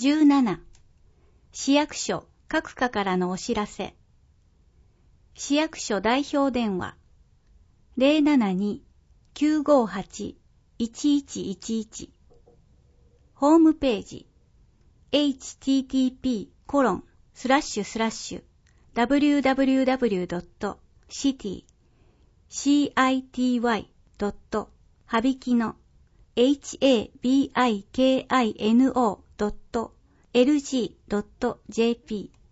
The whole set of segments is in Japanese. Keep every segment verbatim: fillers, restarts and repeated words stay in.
じゅうなな、市役所各課からのお知らせ。市役所代表電話 ゼロななに きゅうごはち いちいちいちいち。ホームページ エイチティーティーピーコロンスラッシュスラッシュダブリューダブリューダブリュードットシティシーアイティーワイドットはびきの エイチエービーアイケーアイエヌオードットエルジードットジェーピー。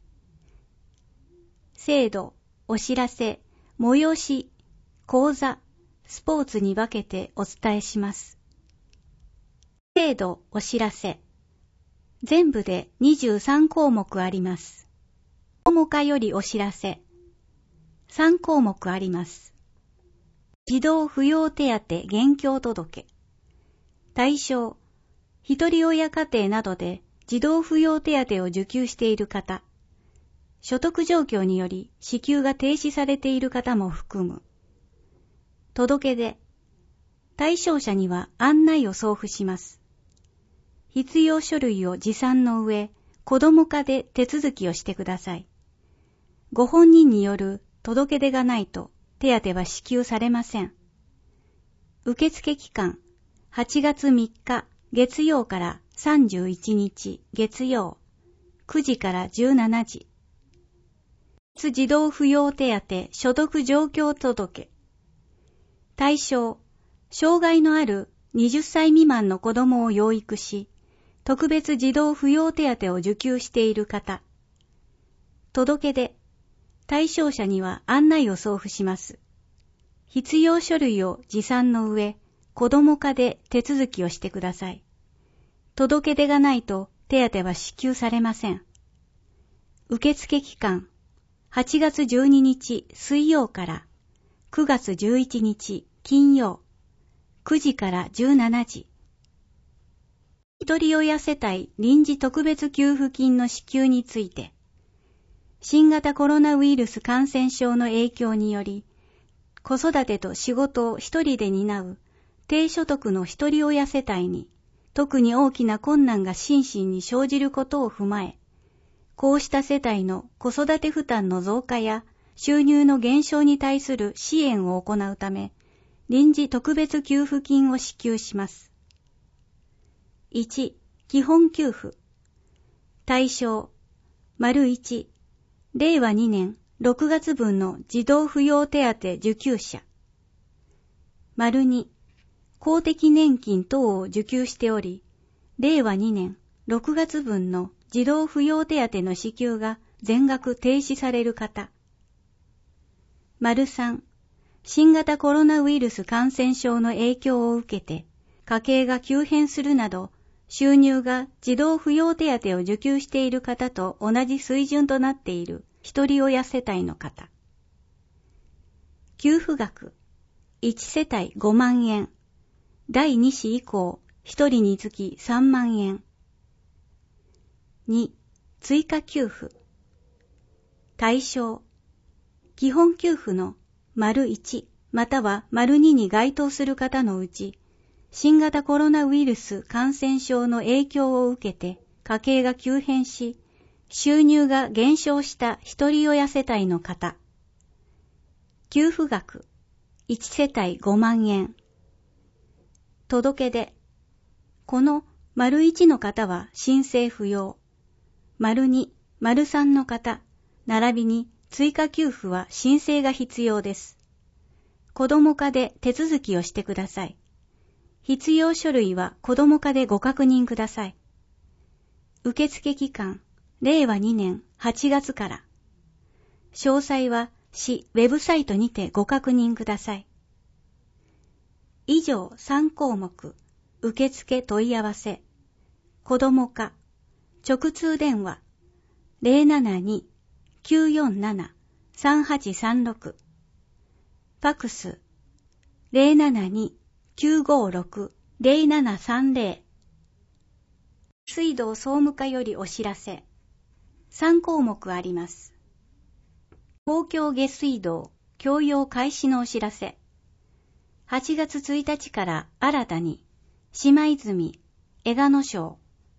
制度、お知らせ、催し、講座、スポーツに分けてお伝えします。制度、お知らせ。全部でにじゅうさんこうもくあります。子ども課よりお知らせ。さんこうもくあります。児童扶養手当現況届。対象、一人親家庭などで児童扶養手当を受給している方、所得状況により支給が停止されている方も含む。届け出、対象者には案内を送付します。必要書類を持参の上、子ども課で手続きをしてください。ご本人による届け出がないと手当は支給されません。受付期間、はちがつみっか月曜からさんじゅういちにち月曜、くじからじゅうしちじ。児童扶養手当所得状況届。対象、障害のあるはたち未満の子どもを養育し、特別児童扶養手当を受給している方。届け出、対象者には案内を送付します。必要書類を持参の上、子ども課で手続きをしてください。届け出がないと手当は支給されません。受付期間、はちがつじゅうににち水曜からくがつじゅういちにち金曜、くじからじゅうしちじ。一人親世帯臨時特別給付金の支給について、新型コロナウイルス感染症の影響により、子育てと仕事を一人で担う低所得の一人親世帯に、特に大きな困難が心身に生じることを踏まえ、こうした世帯の子育て負担の増加や収入の減少に対する支援を行うため、臨時特別給付金を支給します。いち、基本給付。対象、丸いち、れいわにねんろくがつぶんの児童扶養手当受給者。丸に、公的年金等を受給しており、れいわにねんろくがつぶんの児童扶養手当の支給が全額停止される方。丸さん、新型コロナウイルス感染症の影響を受けて、家計が急変するなど、収入が児童扶養手当を受給している方と同じ水準となっている一人親世帯の方。給付額、いちせたいごまんえん。だいに子以降、ひとりにつきさんまんえん。に、追加給付。対象、基本給付の丸いちまたは丸にに該当する方のうち、新型コロナウイルス感染症の影響を受けて家計が急変し、収入が減少した一人親世帯の方。給付額、いちせたいごまんえん。届け出、この丸いちの方は申請不要。丸に、丸さんの方、並びに追加給付は申請が必要です。子ども課で手続きをしてください。必要書類は子ども課でご確認ください。受付期間、れいわにねんはちがつから。詳細は市ウェブサイトにてご確認ください。以上さんこうもく、受付問い合わせ、子ども課、直通電話、ゼロななに きゅうよんなな さんはちさんろく、ファクス、ゼロななに きゅうごろく ゼロななさんゼロ。水道総務課よりお知らせ。さんこうもくあります。東京下水道供用開始のお知らせ。はちがつついたちから新たに、島泉、江賀野町、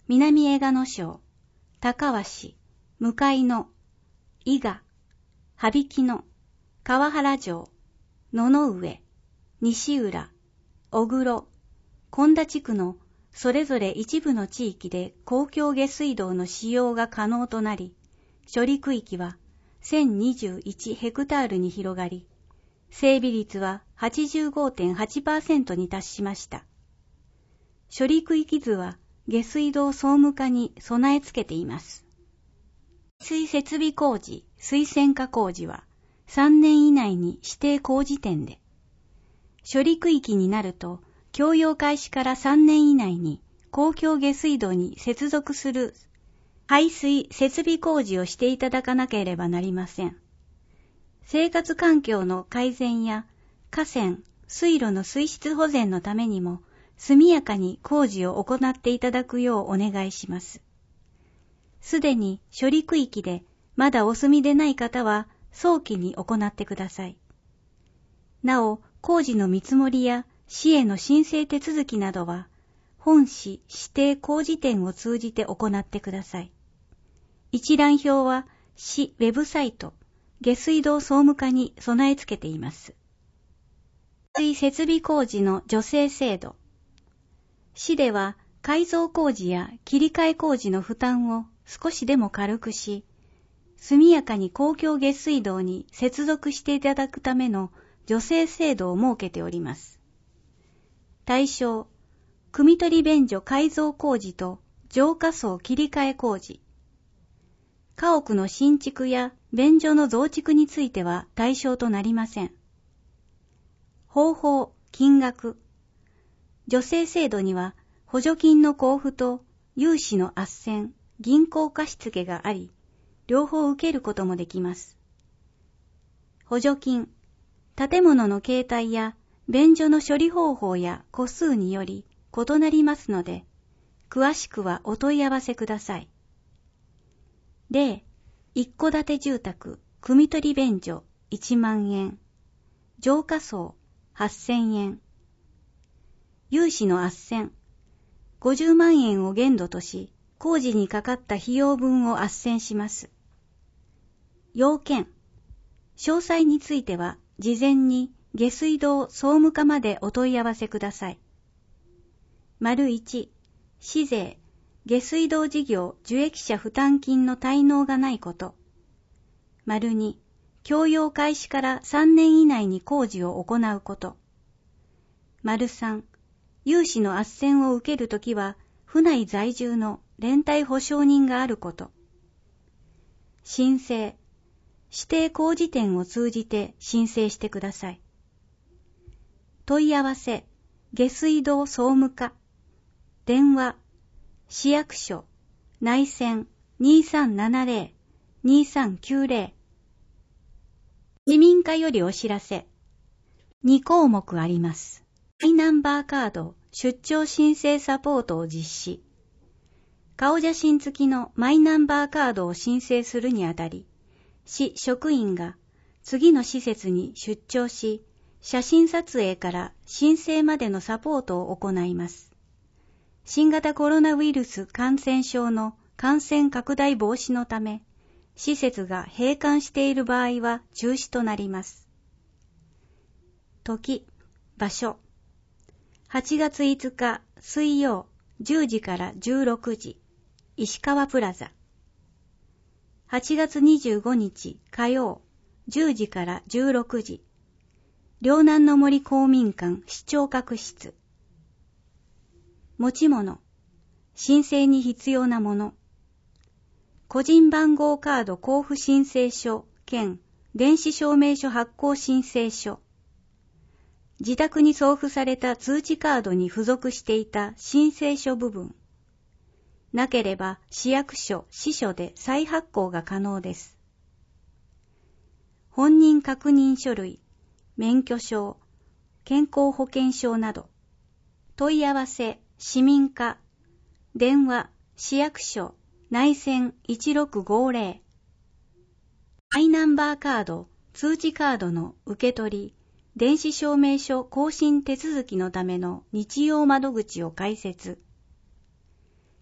南江賀野省、高鷲、向野、伊賀、羽曳野、川原城、野々上、西浦、小黒、本田地区のそれぞれ一部の地域で公共下水道の使用が可能となり、処理区域はせんにじゅういちヘクタールに広がり、整備率は はちじゅうごてんはちパーセント に達しました。処理区域図は下水道総務課に備え付けています。水設備工事、水洗化工事はさんねん以内に指定工事点で、処理区域になると供用開始からさんねん以内に公共下水道に接続する排水設備工事をしていただかなければなりません。生活環境の改善や河川、水路の水質保全のためにも速やかに工事を行っていただくようお願いします。すでに処理区域でまだお住みでない方は早期に行ってください。なお、工事の見積もりや市への申請手続きなどは本市指定工事店を通じて行ってください。一覧表は市ウェブサイト下水道総務課に備え付けています。水設備工事の助成制度。市では改造工事や切り替え工事の負担を少しでも軽くし、速やかに公共下水道に接続していただくための助成制度を設けております。対象、汲み取り便所改造工事と浄化槽切り替え工事。家屋の新築や便所の増築については対象となりません。方法、金額。助成制度には補助金の交付と融資の斡旋、銀行貸付があり、両方受けることもできます。補助金、建物の形態や便所の処理方法や個数により異なりますので、詳しくはお問い合わせください。例、一戸建て住宅、汲み取り便所いちまんえん、浄化槽はっせんえん、融資の斡旋、ごじゅうまんえんを限度とし、工事にかかった費用分を斡旋します。要件、詳細については事前に下水道総務課までお問い合わせください。丸いち、市税、下水道事業受益者負担金の滞納がないこと。丸に、供用開始からさんねん以内に工事を行うこと。丸さん、融資の斡旋を受けるときは、府内在住の連帯保証人があること。申請、指定工事店を通じて申請してください。問い合わせ、下水道総務課。電話、市役所、内線 にさんななゼロ にさんきゅうゼロ。市民課よりお知らせ。に項目あります。マイナンバーカード出張申請サポートを実施。顔写真付きのマイナンバーカードを申請するにあたり、市職員が次の施設に出張し、写真撮影から申請までのサポートを行います。新型コロナウイルス感染症の感染拡大防止のため、施設が閉館している場合は中止となります。時、場所。はちがついつか水曜じゅうじからじゅうろくじ、石川プラザ。はちがつにじゅうごにち火曜じゅうじからじゅうろくじ、両南の森公民館市長閣室。持ち物、申請に必要なもの。個人番号カード交付申請書兼電子証明書発行申請書。自宅に送付された通知カードに付属していた申請書部分。なければ市役所、支所で再発行が可能です。本人確認書類、免許証、健康保険証など。問い合わせ、市民課、電話、市役所、内線いちろくごゼロ。マイナンバーカード、通知カードの受け取り、電子証明書更新手続きのための日曜窓口を開設。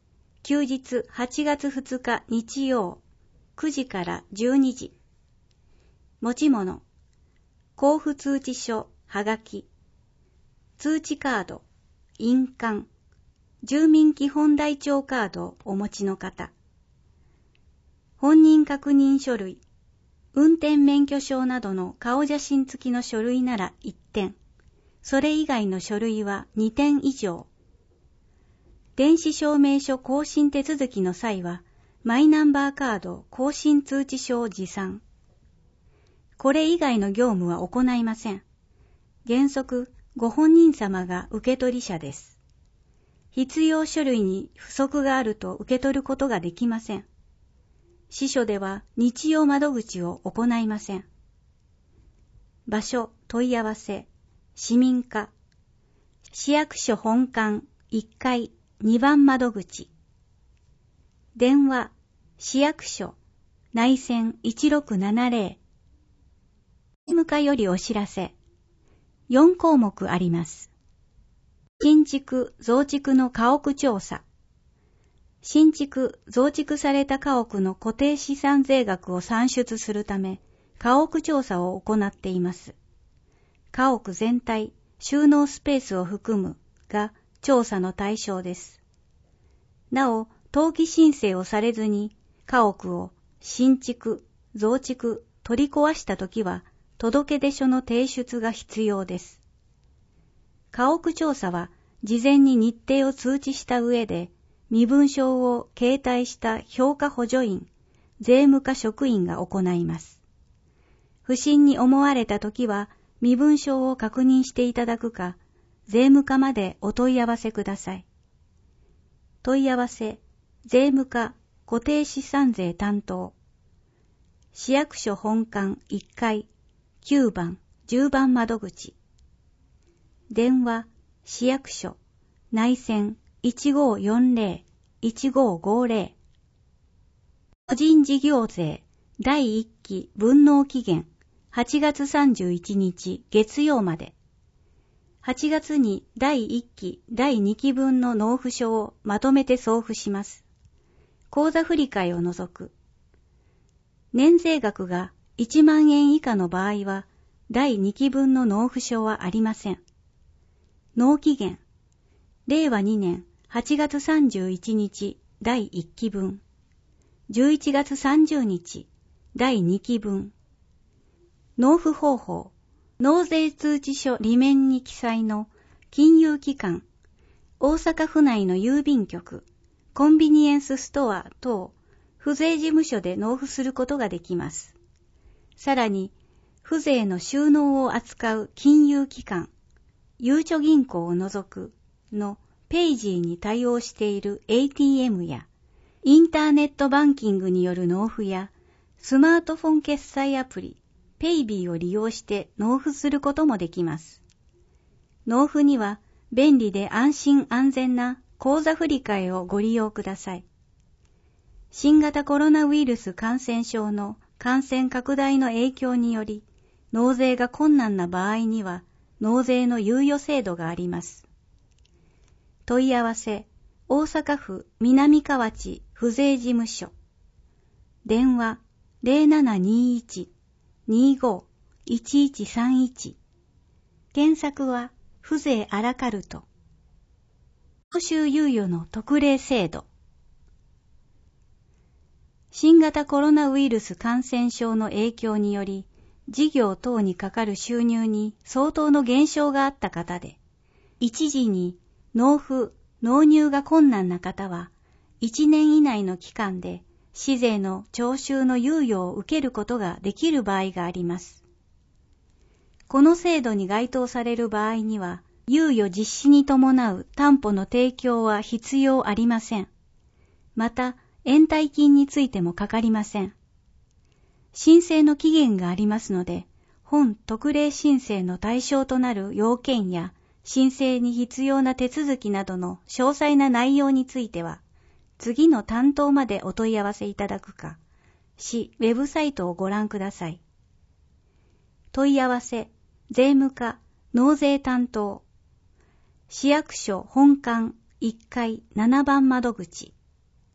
休日はちがつふつか日曜くじからじゅうにじ。持ち物、交付通知書、はがき、通知カード、印鑑、住民基本台帳カードをお持ちの方。本人確認書類、運転免許証などの顔写真付きの書類ならいってん、それ以外の書類はにてん以上。電子証明書更新手続きの際は、マイナンバーカード更新通知書を持参。これ以外の業務は行いません。原則、ご本人様が受取者です。必要書類に不足があると受け取ることができません。支所では日曜窓口を行いません。場所、問い合わせ、市民課、市役所本館いっかいにばん窓口。電話、市役所、内線いちろくななぜろ。事務課よりお知らせ。よんこうもくあります。新築、増築の家屋調査。新築、増築された家屋の固定資産税額を算出するため、家屋調査を行っています。家屋全体、収納スペースを含むが調査の対象です。なお、登記申請をされずに家屋を新築、増築、取り壊したときは、届出書の提出が必要です。家屋調査は事前に日程を通知した上で、身分証を携帯した評価補助員、税務課職員が行います。不審に思われたときは、身分証を確認していただくか、税務課までお問い合わせください。問い合わせ、税務課固定資産税担当。市役所本館いっかい、きゅうばん、じゅうばん窓口。電話、市役所、内線いちごよんぜろ、いちごごぜろ。個人事業税だいいっき分納期限はちがつさんじゅういちにち月曜まで。はちがつにだいいっきだいにき分の納付書をまとめて送付します。口座振替を除く。年税額がいちまんえん以下の場合は、だいにき分の納付書はありません。納期限、れいわにねんはちがつさんじゅういちにちだいいっき分、じゅういちがつさんじゅうにちだいにき分。納付方法、納税通知書裏面に記載の金融機関、大阪府内の郵便局、コンビニエンスストア等、府税事務所で納付することができます。さらに、府税の収納を扱う金融機関、ゆうちょ銀行を除くのペイジーに対応している エーティーエム や、インターネットバンキングによる納付や、スマートフォン決済アプリ、ペイビーを利用して納付することもできます。納付には便利で安心安全な口座振替をご利用ください。新型コロナウイルス感染症の感染拡大の影響により、納税が困難な場合には、納税の猶予制度があります。問い合わせ、大阪府南河内府税事務所。電話、ぜろななにいち にご いちいちさんいち。検索は、府税アラカルト。徴収猶予の特例制度。新型コロナウイルス感染症の影響により、事業等にかかる収入に相当の減少があった方で、一時に納付、納入が困難な方は、いちねん以内の期間で、市税の徴収の猶予を受けることができる場合があります。この制度に該当される場合には、猶予実施に伴う担保の提供は必要ありません。また、延滞金についてもかかりません。申請の期限がありますので、本特例申請の対象となる要件や、申請に必要な手続きなどの詳細な内容については、次の担当までお問い合わせいただくか、市ウェブサイトをご覧ください。問い合わせ、税務課、納税担当、市役所本館いっかいななばん窓口。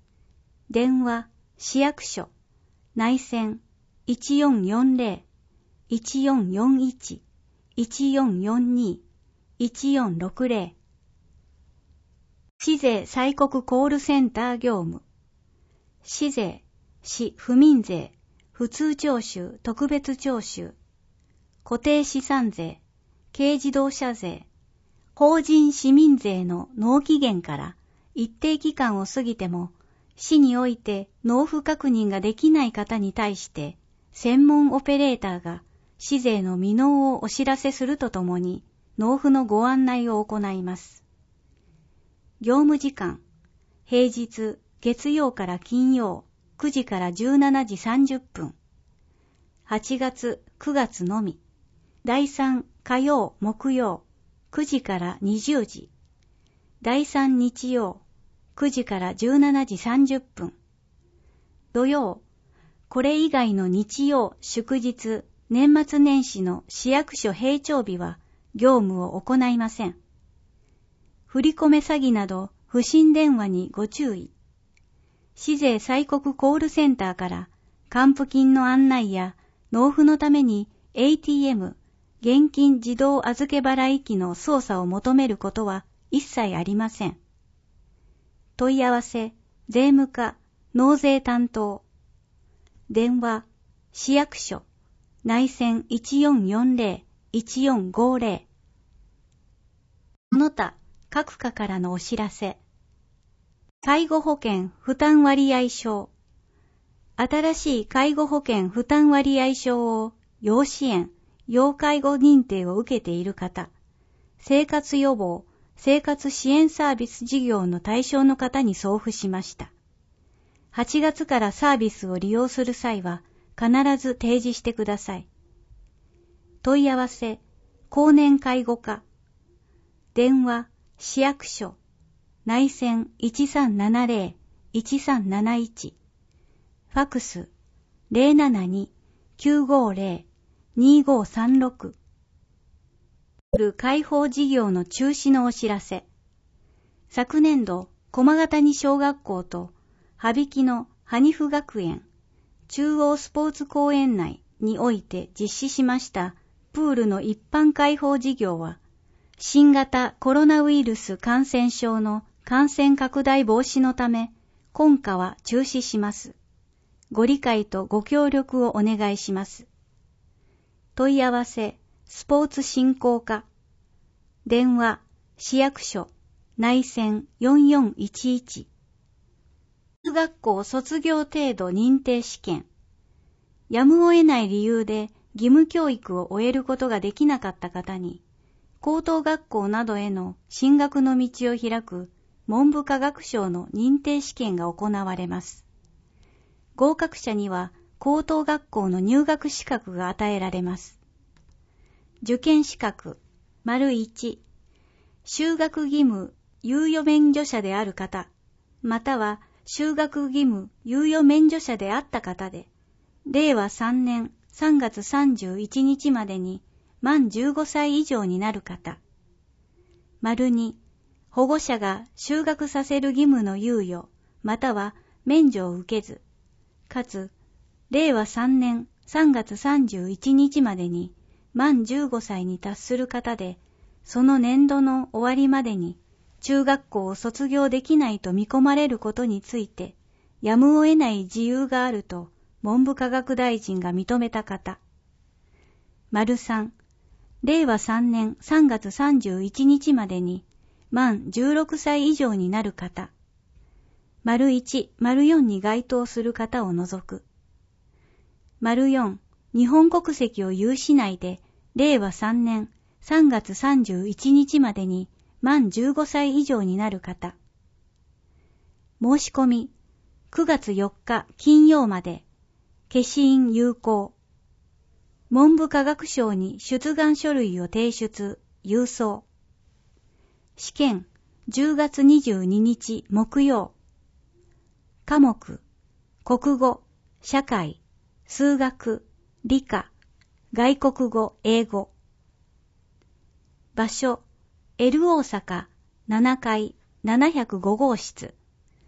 電話、市役所、内線 いちよんよんゼロ いちよんよんいち いちよんよんに いちよんろくゼロ。市税催告コールセンター業務。市税、市府民税、普通徴収、特別徴収、固定資産税、軽自動車税、法人市民税の納期限から一定期間を過ぎても、市において納付確認ができない方に対して、専門オペレーターが市税の未納をお知らせするとともに、納付のご案内を行います。業務時間、平日、月曜から金曜、くじからじゅうしちじさんじゅっぷん。はちがつ、くがつのみ。だいさん火曜、木曜、くじからにじゅうじ。だいさん日曜、くじからじゅうしちじさんじゅっぷん。土曜、これ以外の日曜、祝日、年末年始の市役所閉庁日は業務を行いません。振り込め詐欺など不審電話にご注意。市税催告コールセンターから還付金の案内や納付のために エーティーエム、現金自動預け払い機の操作を求めることは一切ありません。問い合わせ、税務課、納税担当。電話、市役所、内線 いちよんよんゼロ いちよんごゼロ。その他、各課からのお知らせ。介護保険負担割合証。新しい介護保険負担割合証を要支援、要介護認定を受けている方、生活予防、生活支援サービス事業の対象の方に送付しました。はちがつからサービスを利用する際は必ず提示してください。問い合わせ、高年介護課。電話、市役所、内線 いちさんななゼロ いちさんなないち。ファクス ゼロななに きゅうごゼロ にごさんろく。開放事業の中止のお知らせ。昨年度、駒ヶ谷小学校と羽曳の羽二附学園、中央スポーツ公園内において実施しましたプールの一般開放事業は、新型コロナウイルス感染症の感染拡大防止のため、今夏は中止します。ご理解とご協力をお願いします。問い合わせ、スポーツ振興課。電話、市役所、内線よんよんいちいち。学校卒業程度認定試験。やむを得ない理由で義務教育を終えることができなかった方に、高等学校などへの進学の道を開く文部科学省の認定試験が行われます。合格者には高等学校の入学資格が与えられます。受験資格、丸いち、就学義務猶予免除者である方、または就学義務猶予免除者であった方で、れいわさんねんさんがつさんじゅういちにちまでに満じゅうごさい以上になる方。丸に、保護者が就学させる義務の猶予、または免除を受けず、かつ、れいわさんねんさんがつさんじゅういちにちまでに満じゅうごさいに達する方で、その年度の終わりまでに中学校を卒業できないと見込まれることについて、やむを得ない事由があると文部科学大臣が認めた方。丸さん、れいわさんねんさんがつさんじゅういちにちまでに満じゅうろくさい以上になる方。丸いち、丸よんに該当する方を除く。丸よん、日本国籍を有しないで、れいわさんねんさんがつさんじゅういちにちまでに満じゅうごさい以上になる方。申し込み、くがつよっか金曜まで、消印有効。文部科学省に出願書類を提出、郵送。試験、じゅうがつにじゅうににち木曜。科目、国語、社会、数学、理科、外国語、英語。場所、L 大阪ななかいななひゃくごごうしつ。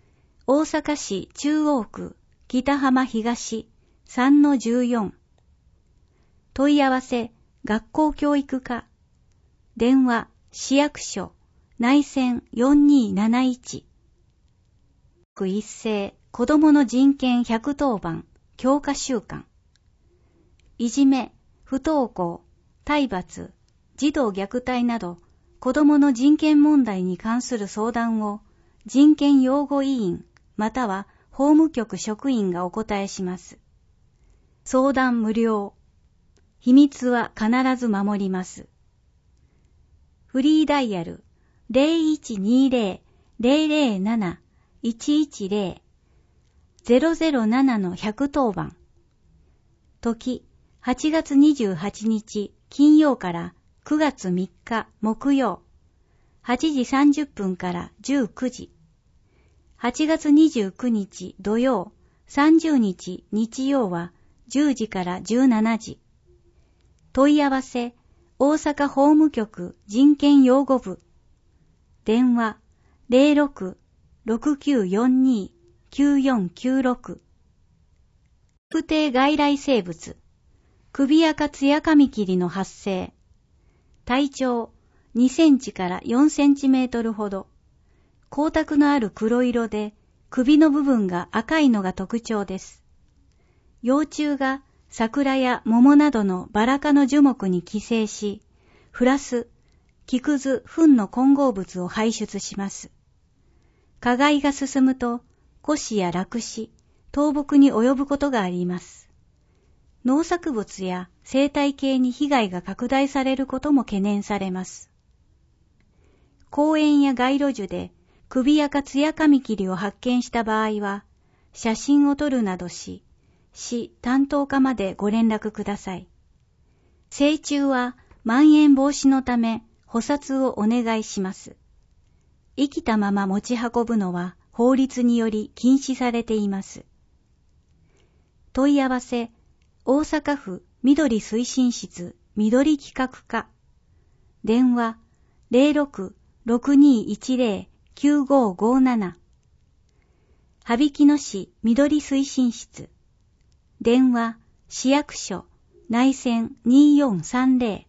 大阪市中央区北浜東 さんのじゅうよん。問い合わせ学校教育課。電話市役所内線よんにーなないち。一斉子どもの人権ひゃくとおばん強化週間。いじめ、不登校、体罰、児童虐待など子どもの人権問題に関する相談を人権擁護委員または法務局職員がお答えします。相談無料。秘密は必ず守ります。フリーダイヤル ゼロいちにゼロ ゼロゼロなな いちいちゼロ ゼロゼロななのひゃくとおばん。時はちがつにじゅうはちにち金曜からくがつみっか木曜はちじさんじゅっぷんからじゅうくじ。はちがつにじゅうくにち土曜さんじゅうにち日曜はじゅうじからじゅうしちじ。問い合わせ大阪法務局人権擁護部。電話 ゼロろく ろくきゅうよんに きゅうよんきゅうろく。特定外来生物首垢ツヤカミキリの発生。体長にセンチからよんセンチメートルほど。光沢のある黒色で首の部分が赤いのが特徴です。幼虫が桜や桃などのバラ科の樹木に寄生し、フラス、木くず、糞の混合物を排出します。花害が進むと、枯死や落死、倒木に及ぶことがあります。農作物や生態系に被害が拡大されることも懸念されます。公園や街路樹で首垢ツヤカミキリを発見した場合は、写真を撮るなどし、市担当課までご連絡ください。成虫は蔓延防止のため捕殺をお願いします。生きたまま持ち運ぶのは法律により禁止されています。問い合わせ、大阪府緑推進室緑企画課。電話ゼロろく ろくにいちゼロ きゅうごごなな。羽曳野市緑推進室。電話市役所内線によんさんゼロ。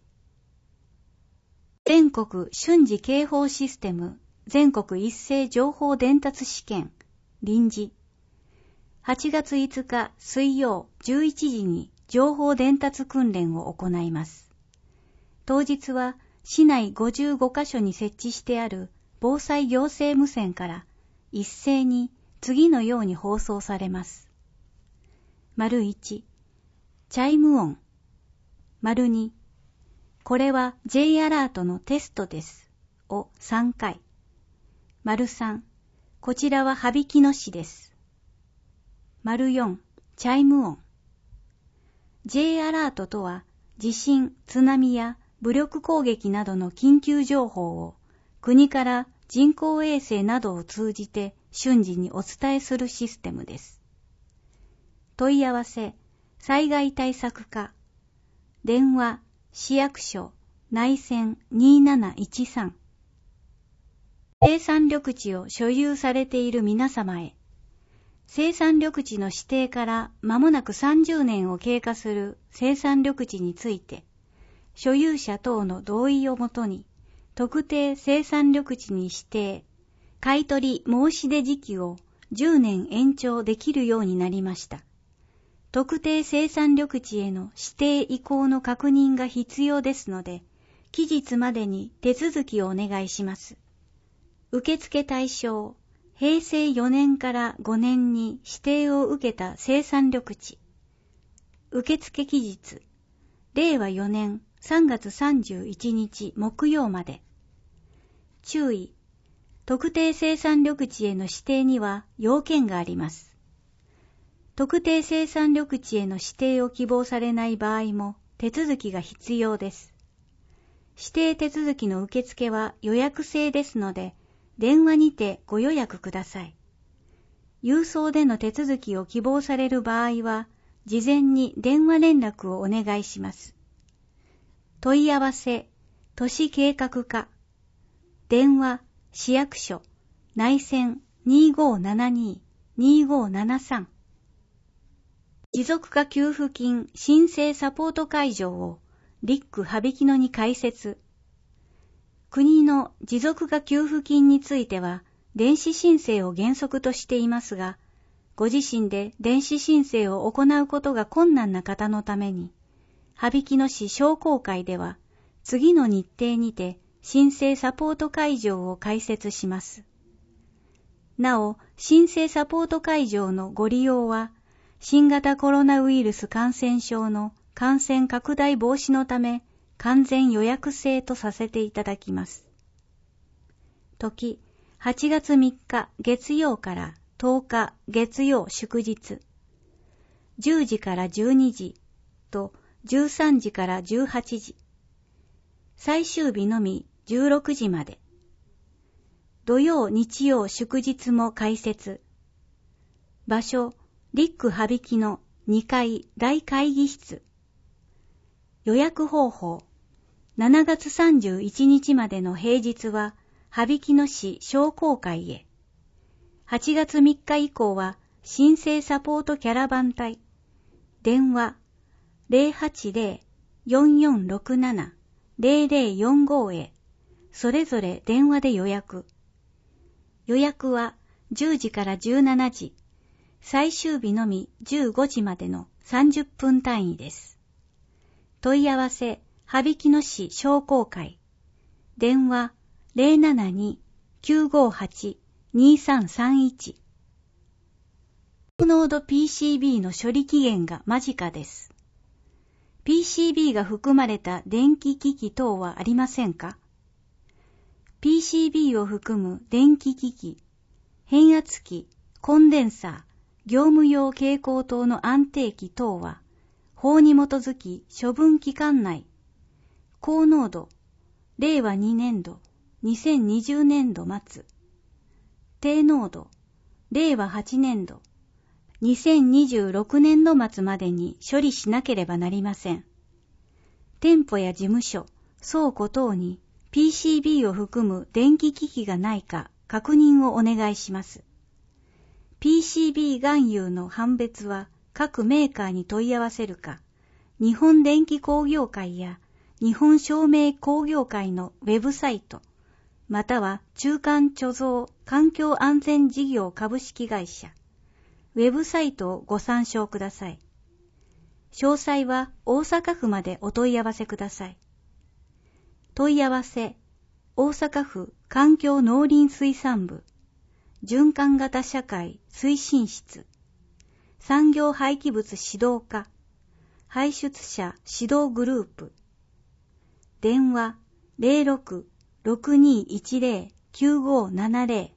全国瞬時警報システム全国一斉情報伝達試験臨時。はちがついつか水曜じゅういちじに情報伝達訓練を行います。当日は市内ごじゅうごかしょに設置してある防災行政無線から一斉に次のように放送されます。丸いち、チャイム音。丸に、これは J アラートのテストですをさんかい。丸さん、こちらは羽曳野市です。丸よん、チャイム音。J アラートとは地震、津波や武力攻撃などの緊急情報を国から人工衛星などを通じて瞬時にお伝えするシステムです。問い合わせ、災害対策課。電話、市役所、内線になないちさん。生産緑地を所有されている皆様へ。生産緑地の指定から間もなくさんじゅうねんを経過する生産緑地について、所有者等の同意をもとに、特定生産緑地に指定、買取申し出時期をじゅうねん延長できるようになりました。特定生産緑地への指定移行の確認が必要ですので、期日までに手続きをお願いします。受付対象、へいせいよねんからごねんに指定を受けた生産緑地。受付期日、れいわよねんさんがつさんじゅういちにち木曜まで。注意、特定生産緑地への指定には要件があります。特定生産緑地への指定を希望されない場合も手続きが必要です。指定手続きの受付は予約制ですので、電話にてご予約ください。郵送での手続きを希望される場合は、事前に電話連絡をお願いします。問い合わせ、都市計画課。電話、市役所、内線にごーななににごななさん。持続化給付金申請サポート会場をリック・ハビキノに開設。国の持続化給付金については電子申請を原則としていますが、ご自身で電子申請を行うことが困難な方のために、羽曳野市商工会では次の日程にて申請サポート会場を開設します。なお、申請サポート会場のご利用は、新型コロナウイルス感染症の感染拡大防止のため完全予約制とさせていただきます。時、はちがつみっか月曜からとおか月曜祝日、じゅうじからじゅうにじとじゅうさんじからじゅうはちじ、最終日のみじゅうろくじまで、土曜日曜祝日も開設。場所、リック羽曳野にかい大会議室。予約方法、しちがつさんじゅういちにちまでの平日は羽曳野市商工会へ。はちがつみっか以降は申請サポートキャラバン隊。電話 ゼロはちゼロ よんよんろくなな ゼロゼロよんご へ、それぞれ電話で予約。予約はじゅうじからじゅうしちじ、最終日のみじゅうごじまでのさんじゅっぷん単位です。問い合わせ、羽曳野市商工会。電話 ゼロななに きゅうごはち にさんさんいち。高濃度 ピーシービー の処理期限が間近です。ピーシービー が含まれた電気機器等はありませんか？ ピーシービー を含む電気機器、変圧器、コンデンサー、業務用蛍光灯の安定器等は、法に基づき処分期間内、高濃度、れいわにねんど、にせんにじゅうねんど末、低濃度、れいわはちねんど、にせんにじゅうろくねんど末までに処理しなければなりません。店舗や事務所、倉庫等に ピーシービー を含む電気機器がないか確認をお願いします。ピーシービー 含有の判別は各メーカーに問い合わせるか、日本電気工業会や日本照明工業会のウェブサイト、または中間貯蔵環境安全事業株式会社、ウェブサイトをご参照ください。詳細は大阪府までお問い合わせください。問い合わせ、大阪府環境農林水産部、循環型社会推進室、産業廃棄物指導課、排出者指導グループ、電話 ゼロろく ろくにいちゼロ きゅうごななゼロ。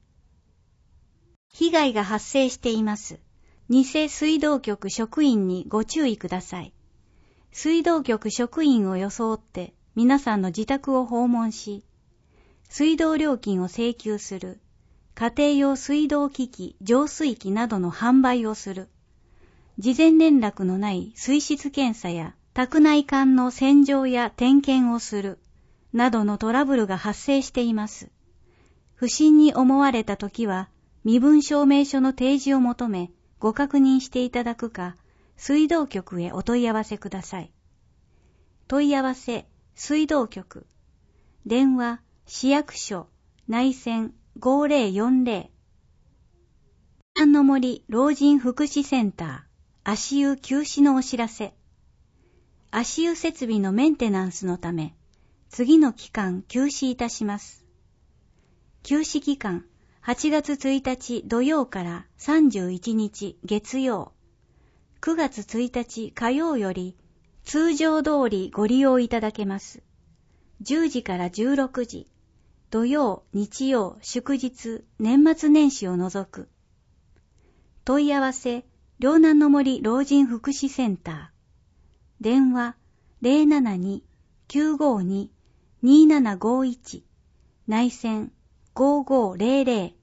被害が発生しています。偽水道局職員にご注意ください。水道局職員を装って皆さんの自宅を訪問し、水道料金を請求する、家庭用水道機器、浄水器などの販売をする、事前連絡のない水質検査や宅内管の洗浄や点検をする、などのトラブルが発生しています。不審に思われたときは、身分証明書の提示を求め、ご確認していただくか、水道局へお問い合わせください。問い合わせ、水道局。電話、市役所、内線ごゼロよんゼロ。三の森老人福祉センター、足湯休止のお知らせ。足湯設備のメンテナンスのため、次の期間休止いたします。休止期間、はちがつついたち土曜からさんじゅういちにち月曜、くがつついたち火曜より通常通りご利用いただけます。じゅうじからじゅうろくじ、土曜、日曜、祝日、年末年始を除く。問い合わせ、両南の森老人福祉センター。電話、ゼロななに きゅうごに にーななごいち。内線ごごゼロゼロ。